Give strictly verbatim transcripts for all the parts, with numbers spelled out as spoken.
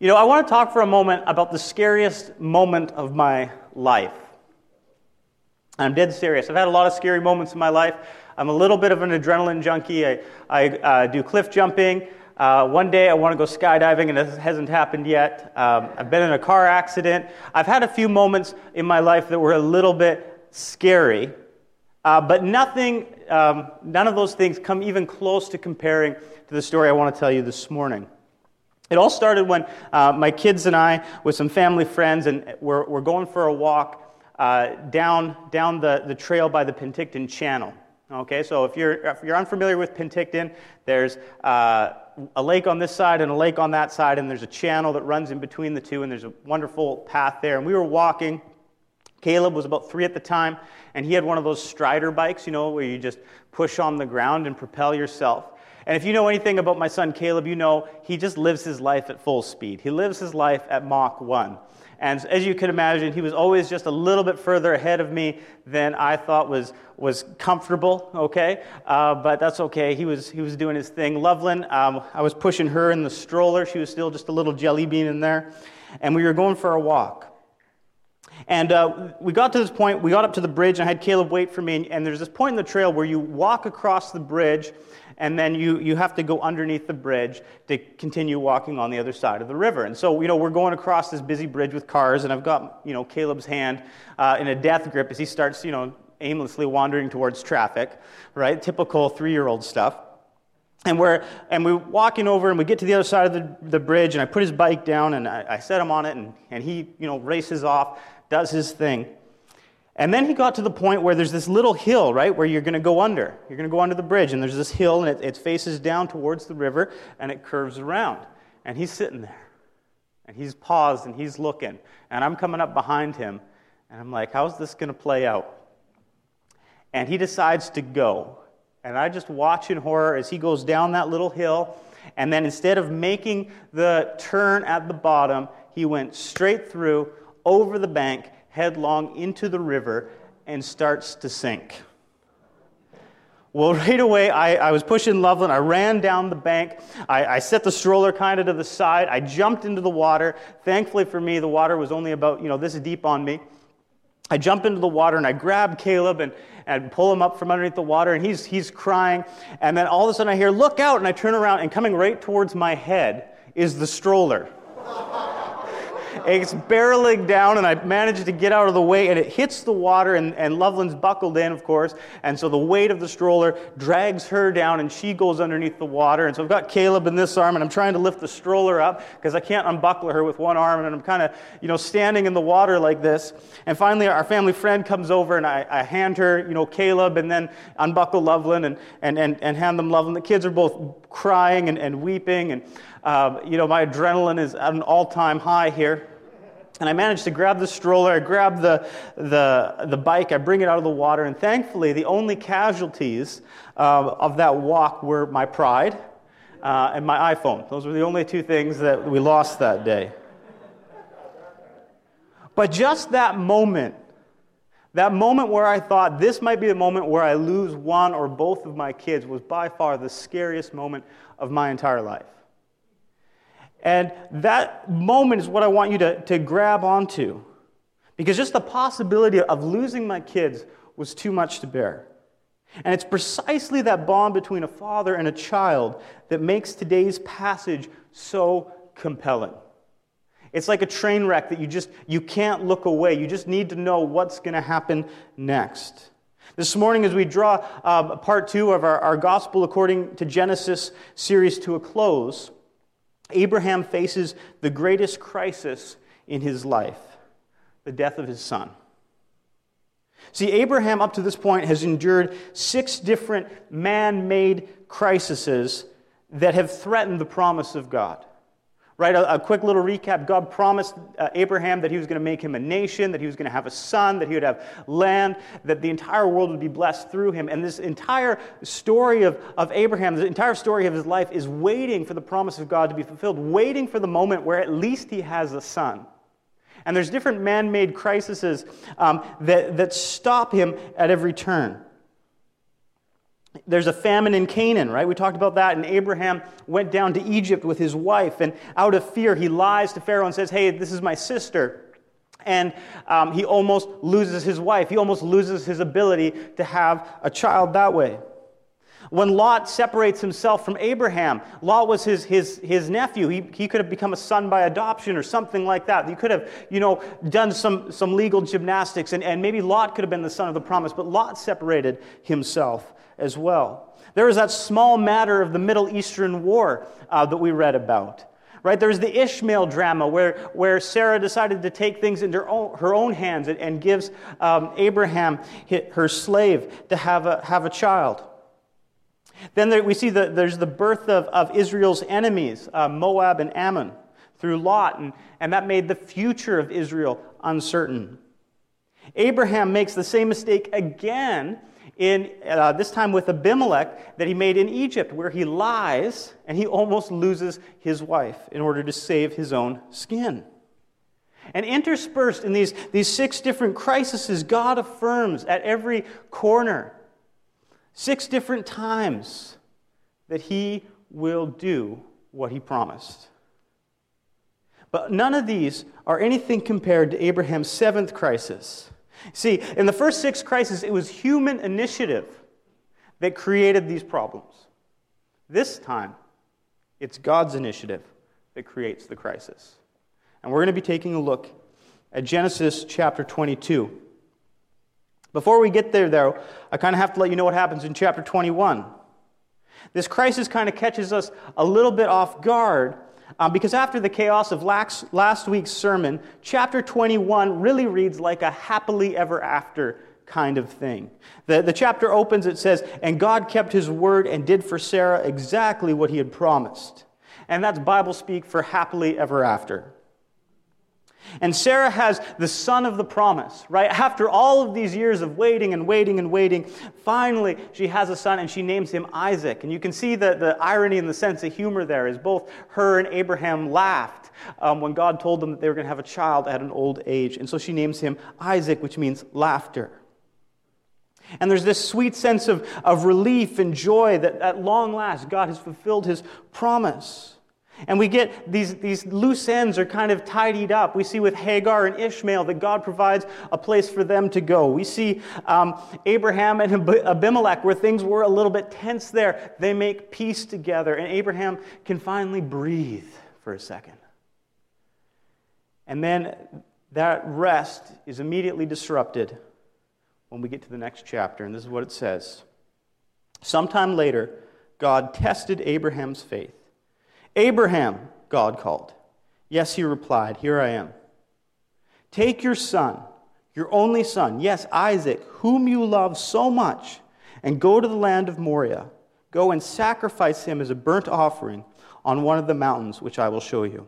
You know, I want to talk for a moment about the scariest moment of my life. I'm dead serious. I've had a lot of scary moments in my life. I'm a little bit of an adrenaline junkie. I, I uh, do cliff jumping. Uh, one day I want to go skydiving, and it hasn't happened yet. Um, I've been in a car accident. I've had a few moments in my life that were a little bit scary, uh, but nothing, um, none of those things come even close to comparing to the story I want to tell you this morning. It all started when uh, my kids and I, with some family friends, and we're, we're going for a walk uh, down down the, the trail by the Penticton Channel. Okay, so if you're if you're unfamiliar with Penticton, there's uh, a lake on this side and a lake on that side, and there's a channel that runs in between the two, and there's a wonderful path there. And we were walking. Caleb was about three at the time, and he had one of those Strider bikes, you know, where you just push on the ground and propel yourself. And if you know anything about my son Caleb, you know he just lives his life at full speed. He lives his life at Mach one. And as you can imagine, he was always just a little bit further ahead of me than I thought was was comfortable, okay? Uh, but that's okay. He was he was doing his thing. Loveland, um, I was pushing her in the stroller. She was still just a little jelly bean in there. And we were going for a walk. And uh, we got to this point, we got up to the bridge, and I had Caleb wait for me. And, and there's this point in the trail where you walk across the bridge, and then you, you have to go underneath the bridge to continue walking on the other side of the river. And so, you know, we're going across this busy bridge with cars, and I've got, you know, Caleb's hand uh, in a death grip as he starts, you know, aimlessly wandering towards traffic, right? Typical three-year-old stuff. And we're and we're walking over, and we get to the other side of the, the bridge, and I put his bike down, and I, I set him on it, and, and he, you know, races off, does his thing. And then he got to the point where there's this little hill, right, where you're going to go under. You're going to go under the bridge, and there's this hill, and it, it faces down towards the river, and it curves around. And he's sitting there, and he's paused, and he's looking. And I'm coming up behind him, and I'm like, how's this going to play out? And he decides to go. And I just watch in horror as he goes down that little hill, and then instead of making the turn at the bottom, he went straight through, over the bank, headlong into the river, and starts to sink. Well, right away, I, I was pushing Loveland. I ran down the bank. I, I set the stroller kind of to the side. I jumped into the water. Thankfully for me, the water was only about, you know, this deep on me. I jump into the water, and I grab Caleb and, and pull him up from underneath the water, and he's he's crying. And then all of a sudden I hear, look out, and I turn around, and coming right towards my head is the stroller. It's barreling down, and I managed to get out of the way, and it hits the water, and, and Loveland's buckled in, of course, and so the weight of the stroller drags her down, and she goes underneath the water. And so I've got Caleb in this arm, and I'm trying to lift the stroller up because I can't unbuckle her with one arm, and I'm kind of, you know, standing in the water like this. And finally, our family friend comes over, and I, I hand her, you know, Caleb, and then unbuckle Loveland and and and, and hand them Loveland. The kids are both crying and, and weeping, and uh, you know, my adrenaline is at an all-time high here. And I managed to grab the stroller, I grab the, the, the bike, I bring it out of the water, and thankfully the only casualties uh, of that walk were my pride uh, and my iPhone. Those were the only two things that we lost that day. But just that moment, that moment where I thought this might be the moment where I lose one or both of my kids, was by far the scariest moment of my entire life. And that moment is what I want you to, to grab onto. Because just the possibility of losing my kids was too much to bear. And it's precisely that bond between a father and a child that makes today's passage so compelling. It's like a train wreck that you just, you can't look away. You just need to know what's going to happen next. This morning, as we draw um, part two of our, our Gospel According to Genesis series to a close, Abraham faces the greatest crisis in his life, the death of his son. See, Abraham up to this point has endured six different man-made crises that have threatened the promise of God. Right, a, a quick little recap. God promised uh, Abraham that he was going to make him a nation, that he was going to have a son, that he would have land, that the entire world would be blessed through him. And this entire story of, of Abraham, the entire story of his life is waiting for the promise of God to be fulfilled, waiting for the moment where at least he has a son. And there's different man-made crises um, that, that stop him at every turn. There's a famine in Canaan, right? We talked about that, and Abraham went down to Egypt with his wife, and out of fear, he lies to Pharaoh and says, hey, this is my sister. And um, he almost loses his wife. He almost loses his ability to have a child that way. When Lot separates himself from Abraham, Lot was his his his nephew. He he could have become a son by adoption or something like that. He could have, you know, done some, some legal gymnastics, and, and maybe Lot could have been the son of the promise, but Lot separated himself as well. There was that small matter of the Middle Eastern war uh, that we read about. Right, there's the Ishmael drama where, where Sarah decided to take things into her own, her own hands and, and gives um, Abraham, her slave, to have a, have a child. Then there, we see that there's the birth of, of Israel's enemies, uh, Moab and Ammon, through Lot, and, and that made the future of Israel uncertain. Abraham makes the same mistake again, in uh, this time with Abimelech, that he made in Egypt, where he lies and he almost loses his wife in order to save his own skin. And interspersed in these, these six different crises, God affirms at every corner, six different times, that he will do what he promised. But none of these are anything compared to Abraham's seventh crisis. See, in the first six crises, it was human initiative that created these problems. This time, it's God's initiative that creates the crisis. And we're going to be taking a look at Genesis chapter twenty-two. Before we get there, though, I kind of have to let you know what happens in chapter twenty-one. This crisis kind of catches us a little bit off guard, um, because after the chaos of last, last week's sermon, chapter twenty-one really reads like a happily ever after kind of thing. The, the chapter opens, it says, "And God kept his word and did for Sarah exactly what he had promised." And that's Bible speak for happily ever after. And Sarah has the son of the promise, right? After all of these years of waiting and waiting and waiting, finally she has a son and she names him Isaac. And you can see the, the irony and the sense of humor there is both her and Abraham laughed um, when God told them that they were going to have a child at an old age. And so she names him Isaac, which means laughter. And there's this sweet sense of, of relief and joy that at long last God has fulfilled his promise. And we get these, these loose ends are kind of tidied up. We see with Hagar and Ishmael that God provides a place for them to go. We see um, Abraham and Abimelech where things were a little bit tense there. They make peace together, and Abraham can finally breathe for a second. And then that rest is immediately disrupted when we get to the next chapter, and this is what it says. Sometime later, God tested Abraham's faith. "Abraham," God called. "Yes," he replied, "here I am." "Take your son, your only son, yes, Isaac, whom you love so much, and go to the land of Moriah. Go and sacrifice him as a burnt offering on one of the mountains which I will show you."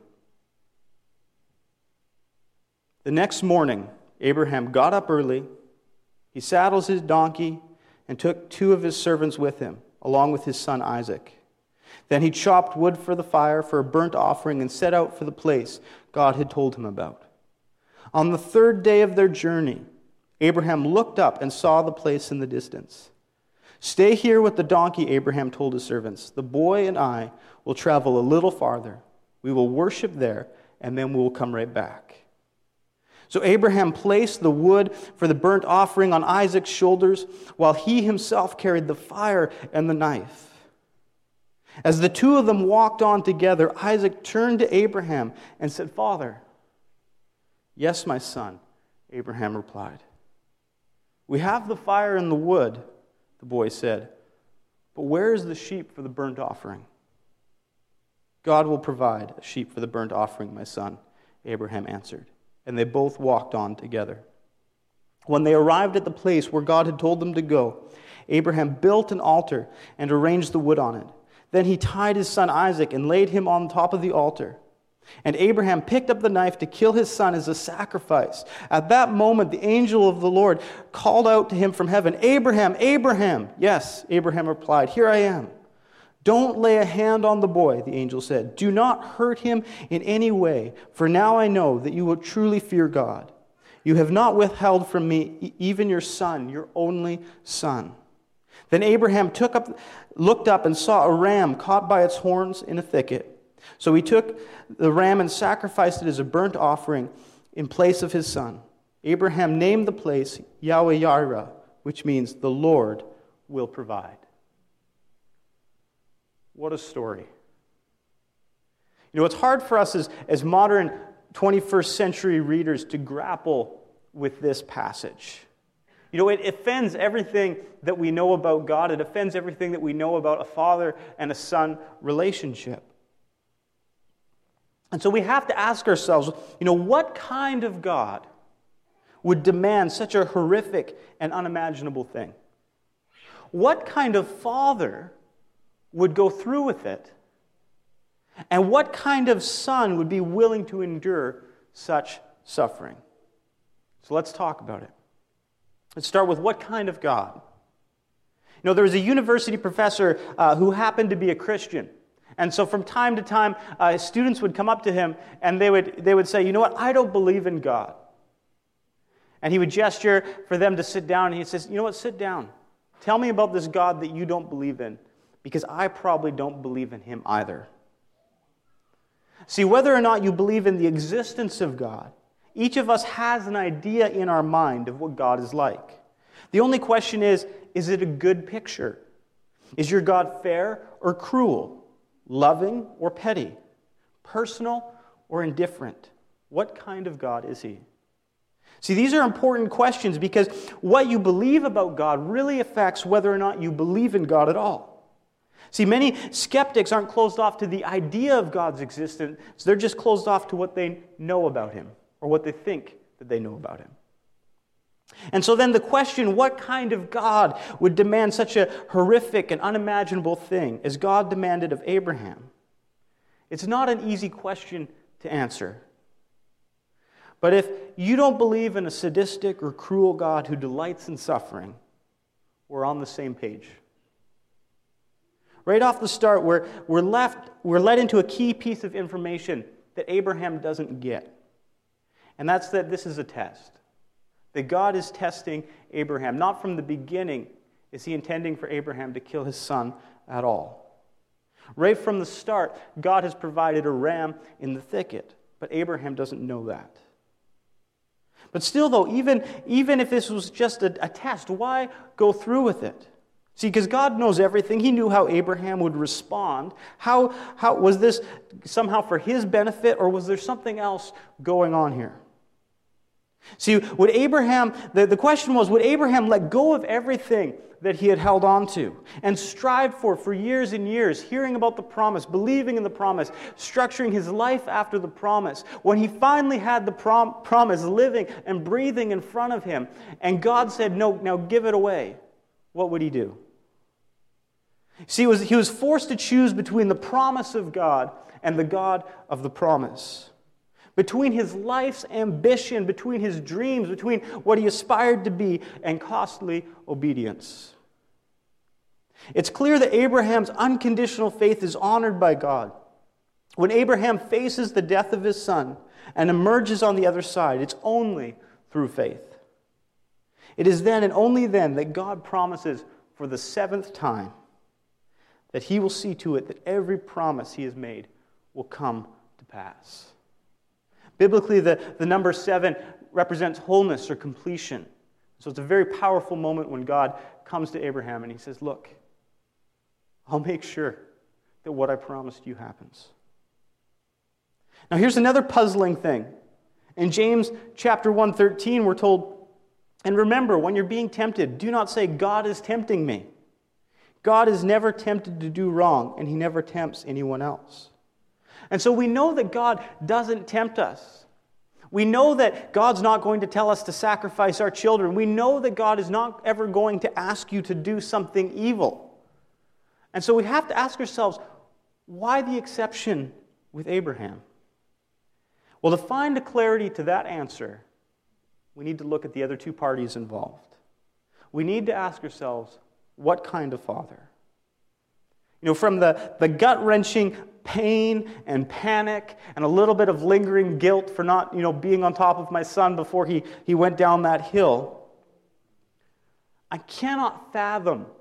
The next morning, Abraham got up early. He saddled his donkey and took two of his servants with him, along with his son Isaac. Then he chopped wood for the fire for a burnt offering and set out for the place God had told him about. On the third day of their journey, Abraham looked up and saw the place in the distance. "Stay here with the donkey," Abraham told his servants. "The boy and I will travel a little farther. We will worship there, and then we will come right back." So Abraham placed the wood for the burnt offering on Isaac's shoulders, while he himself carried the fire and the knife. As the two of them walked on together, Isaac turned to Abraham and said, "Father." "Yes, my son," Abraham replied. "We have the fire and the wood," the boy said, "but where is the sheep for the burnt offering?" "God will provide a sheep for the burnt offering, my son," Abraham answered. And they both walked on together. When they arrived at the place where God had told them to go, Abraham built an altar and arranged the wood on it. Then he tied his son Isaac and laid him on top of the altar. And Abraham picked up the knife to kill his son as a sacrifice. At that moment, the angel of the Lord called out to him from heaven, "Abraham, Abraham!" "Yes," Abraham replied, "here I am." "Don't lay a hand on the boy," the angel said. "Do not hurt him in any way, for now I know that you will truly fear God. You have not withheld from me even your son, your only son." Then Abraham took up, looked up and saw a ram caught by its horns in a thicket. So he took the ram and sacrificed it as a burnt offering in place of his son. Abraham named the place Yahweh-Yireh, which means the Lord will provide. What a story. You know, it's hard for us as, as modern twenty-first century readers to grapple with this passage. You know, it offends everything that we know about God. It offends everything that we know about a father and a son relationship. And so we have to ask ourselves, you know, what kind of God would demand such a horrific and unimaginable thing? What kind of father would go through with it? And what kind of son would be willing to endure such suffering? So let's talk about it. Let's start with what kind of God? You know, there was a university professor uh, who happened to be a Christian. And so from time to time, uh, students would come up to him and they would, they would say, you know what, I don't believe in God. And he would gesture for them to sit down, and he says, you know what, sit down. Tell me about this God that you don't believe in, because I probably don't believe in him either. See, whether or not you believe in the existence of God, each of us has an idea in our mind of what God is like. The only question is, is it a good picture? Is your God fair or cruel? Loving or petty? Personal or indifferent? What kind of God is he? See, these are important questions because what you believe about God really affects whether or not you believe in God at all. See, many skeptics aren't closed off to the idea of God's existence, so they're just closed off to what they know about him or what they think that they know about him. And so then the question, what kind of God would demand such a horrific and unimaginable thing as God demanded of Abraham? It's not an easy question to answer. But if you don't believe in a sadistic or cruel God who delights in suffering, we're on the same page. Right off the start, we're, we're, left, we're led into a key piece of information that Abraham doesn't get. And that's that this is a test. That God is testing Abraham. Not from the beginning is he intending for Abraham to kill his son at all. Right from the start, God has provided a ram in the thicket. But Abraham doesn't know that. But still, though, even, even if this was just a, a test, why go through with it? See, because God knows everything. He knew how Abraham would respond. How, how was this somehow for his benefit, or was there something else going on here? See, would Abraham, the, the question was, would Abraham let go of everything that he had held on to and strived for for years and years, hearing about the promise, believing in the promise, structuring his life after the promise, when he finally had the prom- promise living and breathing in front of him, and God said, no, now give it away, what would he do? See, he was, he was forced to choose between the promise of God and the God of the promise. Between his life's ambition, between his dreams, between what he aspired to be, and costly obedience. It's clear that Abraham's unconditional faith is honored by God. When Abraham faces the death of his son and emerges on the other side, it's only through faith. It is then and only then that God promises for the seventh time that he will see to it that every promise he has made will come to pass. Biblically, the, the number seven represents wholeness or completion. So it's a very powerful moment when God comes to Abraham and he says, look, I'll make sure that what I promised you happens. Now here's another puzzling thing. In James chapter one thirteen, we're told, and remember, when you're being tempted, do not say, God is tempting me. God is never tempted to do wrong, and he never tempts anyone else. And so we know that God doesn't tempt us. We know that God's not going to tell us to sacrifice our children. We know that God is not ever going to ask you to do something evil. And so we have to ask ourselves, why the exception with Abraham? Well, to find a clarity to that answer, we need to look at the other two parties involved. We need to ask ourselves, what kind of father? You know, from the, the gut-wrenching pain and panic and a little bit of lingering guilt for not, you know, being on top of my son before he, he went down that hill, I cannot fathom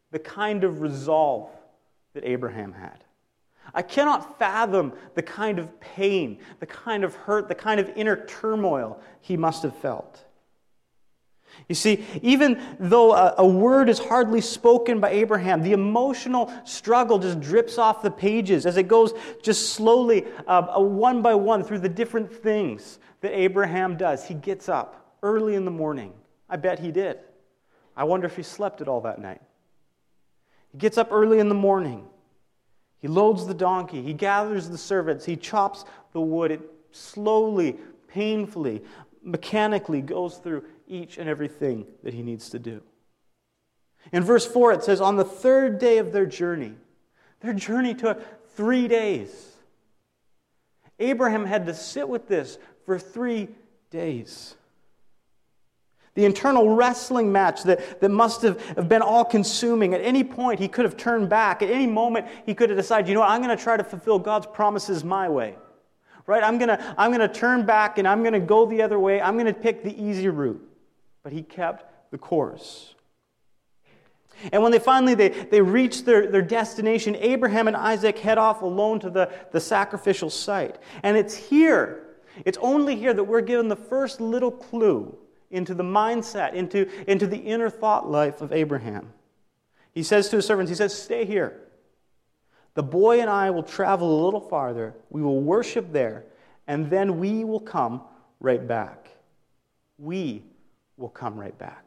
the kind of resolve that Abraham had. I cannot fathom the kind of pain, the kind of hurt, the kind of inner turmoil he must have felt. You see, even though a, a word is hardly spoken by Abraham, the emotional struggle just drips off the pages as it goes just slowly, uh, one by one, through the different things that Abraham does. He gets up early in the morning. I bet he did. I wonder if he slept at all that night. He gets up early in the morning. He loads the donkey. He gathers the servants. He chops the wood. It slowly, painfully, mechanically goes through each and everything that he needs to do. In verse four, it says, on the third day of their journey, their journey took three days. Abraham had to sit with this for three days. The internal wrestling match that, that must have, have been all-consuming. At any point, he could have turned back. At any moment, he could have decided, you know what, I'm going to try to fulfill God's promises my way. Right? I'm going to, I'm going to turn back and I'm going to go the other way. I'm going to pick the easy route. But he kept the course. And when they finally they, they reach their, their destination, Abraham and Isaac head off alone to the, the sacrificial site. And it's here, it's only here that we're given the first little clue into the mindset, into, into the inner thought life of Abraham. He says to his servants, he says, stay here. The boy and I will travel a little farther. We will worship there, and then we will come right back. We will come right back.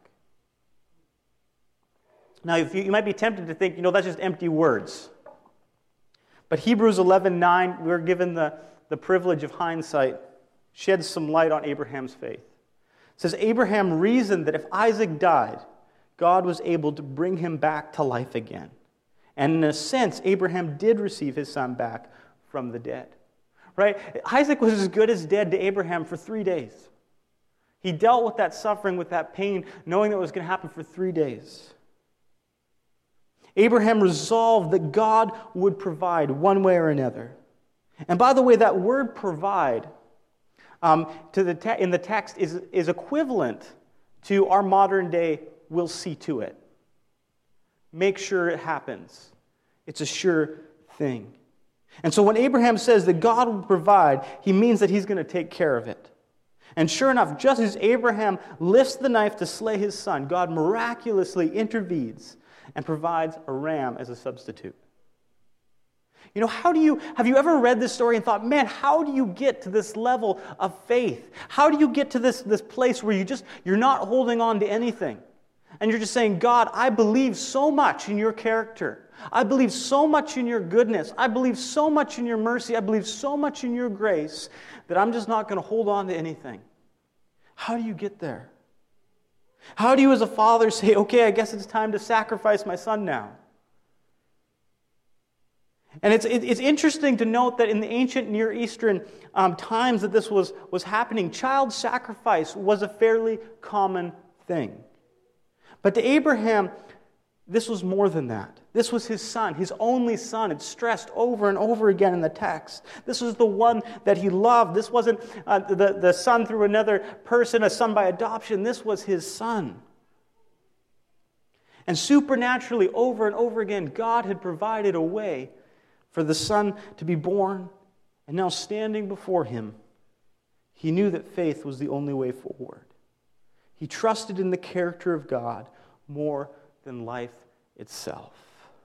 Now, if you, you might be tempted to think, you know, that's just empty words. But Hebrews eleven nine, we're given the, the privilege of hindsight, sheds some light on Abraham's faith. It says, Abraham reasoned that if Isaac died, God was able to bring him back to life again. And in a sense, Abraham did receive his son back from the dead. Right? Isaac was as good as dead to Abraham for three days. He dealt with that suffering, with that pain, knowing that it was going to happen for three days. Abraham resolved that God would provide one way or another. And by the way, that word provide um, to the te- in the text is, is equivalent to our modern day, we'll see to it. Make sure it happens. It's a sure thing. And so when Abraham says that God will provide, he means that he's going to take care of it. And sure enough, just as Abraham lifts the knife to slay his son, God miraculously intervenes and provides a ram as a substitute. You know, how do you, have you ever read this story and thought, man, how do you get to this level of faith? How do you get to this, this place where you just, you're not holding on to anything? And you're just saying, God, I believe so much in your character. I believe so much in your goodness. I believe so much in your mercy. I believe so much in your grace that I'm just not going to hold on to anything. How do you get there? How do you as a father say, okay, I guess it's time to sacrifice my son now? And it's it's interesting to note that in the ancient Near Eastern um, times that this was, was happening, child sacrifice was a fairly common thing. But to Abraham, this was more than that. This was his son, his only son. It's stressed over and over again in the text. This was the one that he loved. This wasn't uh, the, the son through another person, a son by adoption. This was his son. And supernaturally, over and over again, God had provided a way for the son to be born. And now standing before him, he knew that faith was the only way forward. He trusted in the character of God more than life itself.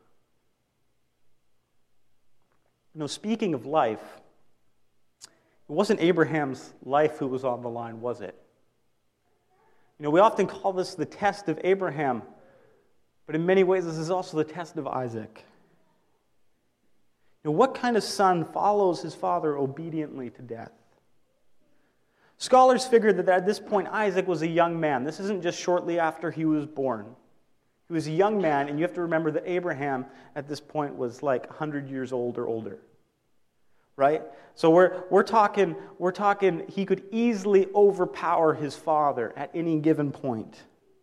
You know, speaking of life, it wasn't Abraham's life who was on the line, was it? You know, we often call this the test of Abraham, but in many ways this is also the test of Isaac. You know, what kind of son follows his father obediently to death? Scholars figured that at this point Isaac was a young man. This isn't just shortly after he was born. He was a young man, and you have to remember that Abraham at this point was like one hundred years old or older. Right? So we're we're talking we're talking he could easily overpower his father at any given point.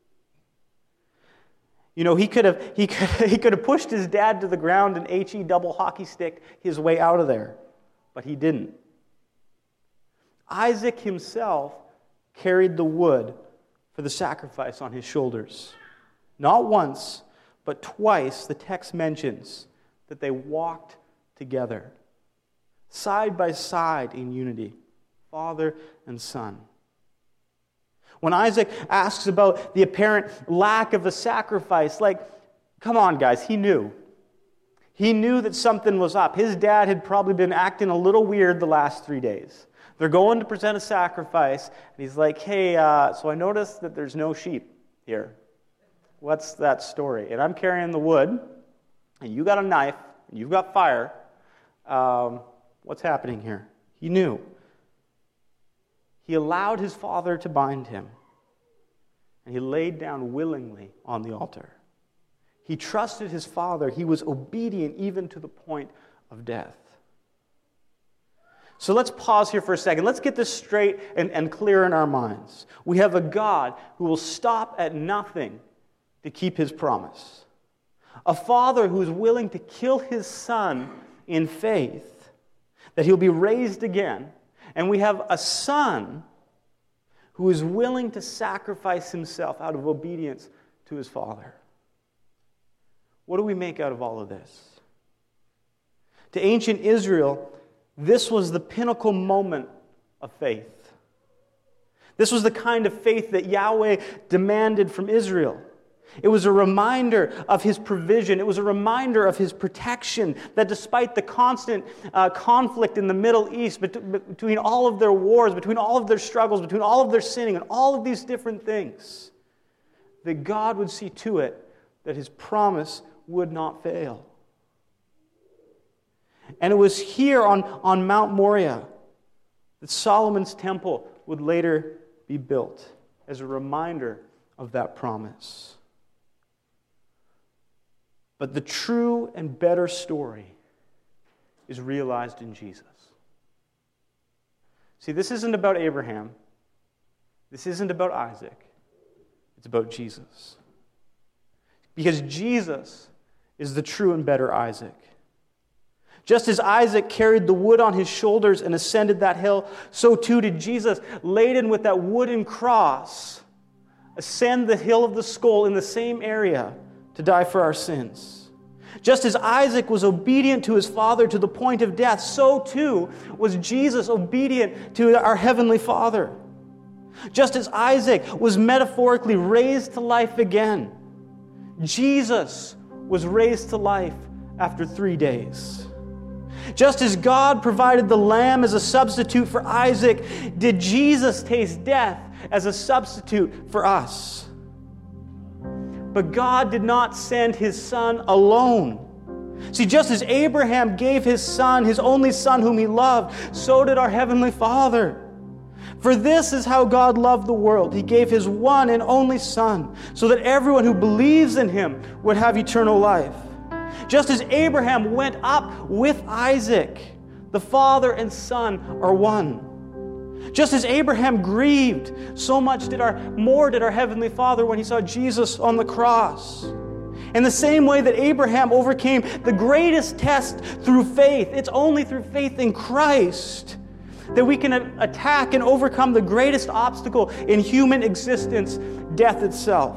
You know, he could have he could he could have pushed his dad to the ground and H E double hockey stick his way out of there, but he didn't. Isaac himself carried the wood for the sacrifice on his shoulders. Not once, but twice the text mentions that they walked together, side by side in unity, father and son. When Isaac asks about the apparent lack of a sacrifice, like, come on, guys, he knew. He knew that something was up. His dad had probably been acting a little weird the last three days. They're going to present a sacrifice, and he's like, hey, uh, so I noticed that there's no sheep here. What's that story? And I'm carrying the wood, and you got a knife, and you've got fire. Um, what's happening here? He knew. He allowed his father to bind him, and he laid down willingly on the altar. He trusted his father. He was obedient even to the point of death. So let's pause here for a second. Let's get this straight and, and clear in our minds. We have a God who will stop at nothing to keep his promise. A father who is willing to kill his son in faith, that he'll be raised again. And we have a son who is willing to sacrifice himself out of obedience to his father. What do we make out of all of this? To ancient Israel, this was the pinnacle moment of faith. This was the kind of faith that Yahweh demanded from Israel. It was a reminder of his provision. It was a reminder of his protection, that despite the constant uh, conflict in the Middle East, bet- between all of their wars, between all of their struggles, between all of their sinning, and all of these different things, that God would see to it that his promise would not fail. And it was here on, on Mount Moriah that Solomon's temple would later be built as a reminder of that promise. But the true and better story is realized in Jesus. See, this isn't about Abraham. This isn't about Isaac. It's about Jesus. Because Jesus is the true and better Isaac. Just as Isaac carried the wood on his shoulders and ascended that hill, so too did Jesus, laden with that wooden cross, ascend the hill of the skull in the same area to die for our sins. Just as Isaac was obedient to his father to the point of death, so too was Jesus obedient to our heavenly Father. Just as Isaac was metaphorically raised to life again, Jesus was raised to life after three days. Just as God provided the lamb as a substitute for Isaac, did Jesus taste death as a substitute for us. But God did not send his son alone. See, just as Abraham gave his son, his only son whom he loved, so did our heavenly Father. For this is how God loved the world. He gave his one and only Son, so that everyone who believes in him would have eternal life. Just as Abraham went up with Isaac, the Father and Son are one. Just as Abraham grieved, so much did our more did our heavenly Father when he saw Jesus on the cross. In the same way that Abraham overcame the greatest test through faith, it's only through faith in Christ that we can attack and overcome the greatest obstacle in human existence, death itself.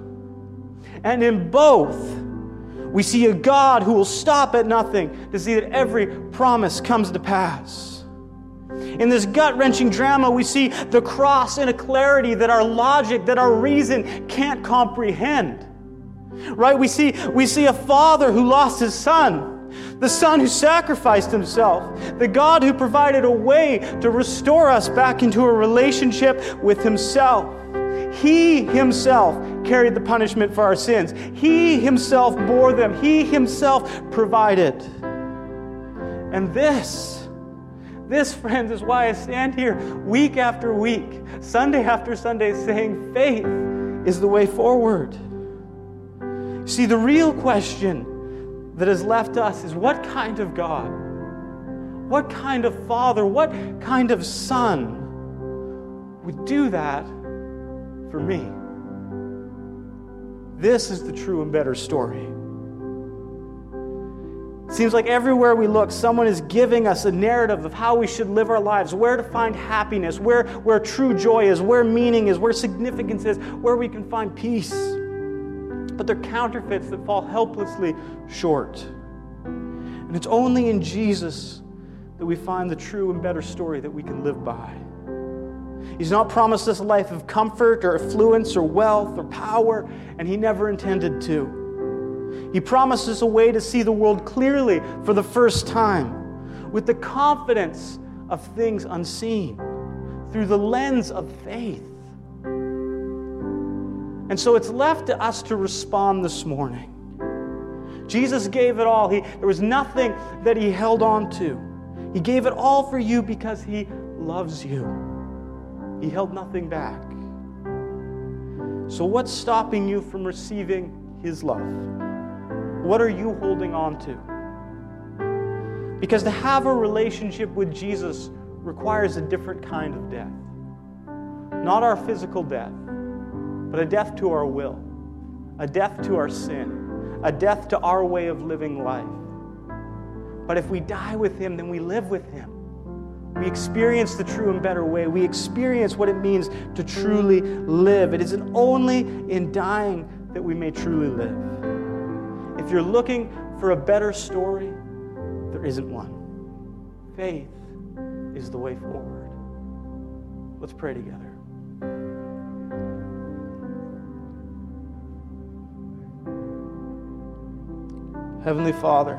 And in both, we see a God who will stop at nothing to see that every promise comes to pass. In this gut-wrenching drama, we see the cross in a clarity that our logic, that our reason can't comprehend. Right? We see, we see a father who lost his son. The Son who sacrificed himself. The God who provided a way to restore us back into a relationship with himself. He himself carried the punishment for our sins. He himself bore them. He himself provided. And this, this, friends, is why I stand here week after week, Sunday after Sunday, saying faith is the way forward. See, the real question that has left us is, what kind of God, what kind of Father, what kind of Son would do that for me? This is the true and better story. It seems like everywhere we look, someone is giving us a narrative of how we should live our lives, where to find happiness, where, where true joy is, where meaning is, where significance is, where we can find peace. but they're counterfeits that fall helplessly short. And it's only in Jesus that we find the true and better story that we can live by. He's not promised us a life of comfort or affluence or wealth or power, and He never intended to. He promised us a way to see the world clearly for the first time, with the confidence of things unseen, through the lens of faith. And so it's left to us to respond this morning. Jesus gave it all. He, there was nothing that He held on to. He gave it all for you because He loves you. He held nothing back. So what's stopping you from receiving His love? What are you holding on to? Because to have a relationship with Jesus requires a different kind of death. Not our physical death, but a death to our will, a death to our sin, a death to our way of living life. But if we die with Him, then we live with Him. We experience the true and better way. We experience what it means to truly live. It is only in dying that we may truly live. If you're looking for a better story, there isn't one. Faith is the way forward. Let's pray together. Heavenly Father,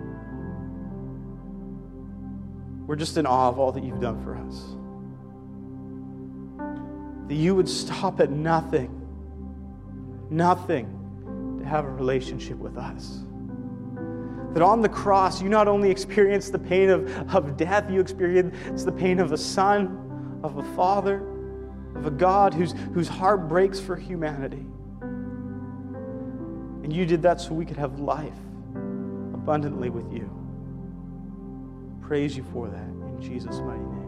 we're just in awe of all that You've done for us. That You would stop at nothing, nothing to have a relationship with us. That on the cross, You not only experienced the pain of, of death, You experienced the pain of a son, of a father, of a God whose, whose heart breaks for humanity. And You did that so we could have life abundantly with You. Praise You for that in Jesus' mighty name.